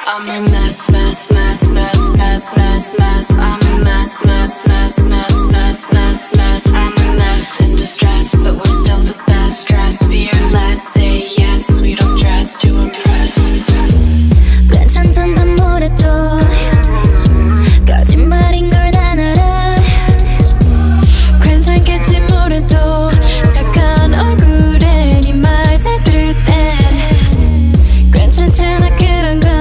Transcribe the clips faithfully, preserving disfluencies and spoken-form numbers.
I'm a mess, mess, mess, mess, mess, mess, mess. I'm a mess, mess, mess, mess, mess, mess, mess. I'm a mess in distress, but we're still the best. Stress, fearless, say yes. We don't dress to impress. 괜찮단다 뭐래도 거짓말인 걸 난 알아. 괜찮겠지 뭐래도 착한 얼굴에 네 말 잘 들을 땐 괜찮잖아 그런 건.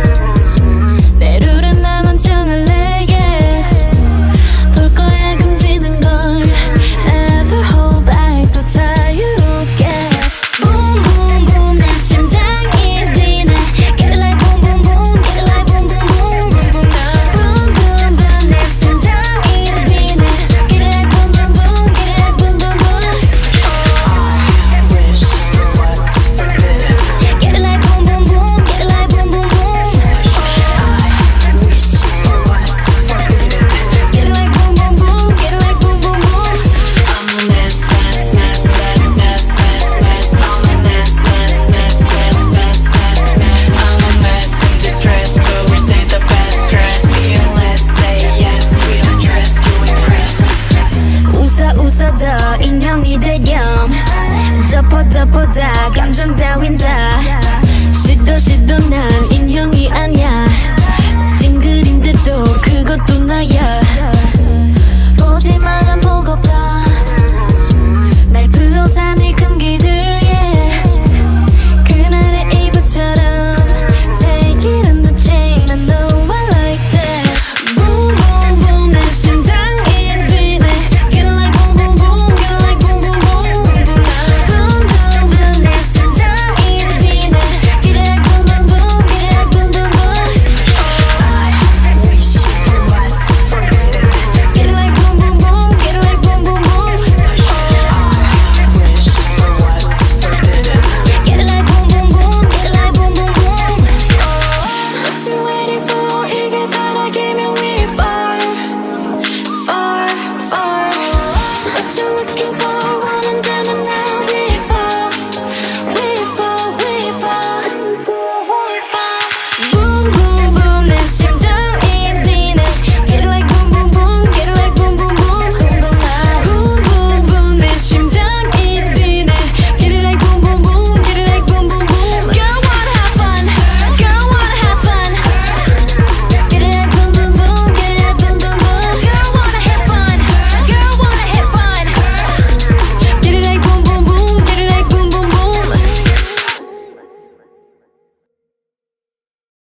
내 룰은 나만 정할래 yeah. 볼 거야 금지된 걸 Never hold back 더 자유롭게. Boom boom boom 내 심장이 뛰네. Get it like boom boom boom. Get it like boom boom boom. Boom boom boom boom 내 심장이 뛰네. Get it like boom boom boom. Get it like boom boom boom. I wish for what's forbidden. Get it like boom boom boom. Get it like boom boom boom. I wish for what's forbidden. Get it like boom boom boom. Get it like boom boom boom. I'm a mess, mess, mess, mess, mess, mess, mess. I'm a mess, mess, mess, mess, mess, mess, mess. I'm a mess in distress, but we say the best dress. Fearless, say yes. We don't dress to impress. 웃어 웃어 더 인형이 되렴. 덮어 덮어 다 감정 따윈 다. 싫어 싫어 난 인형이 아니야. 찡그린데도 그것도 나야.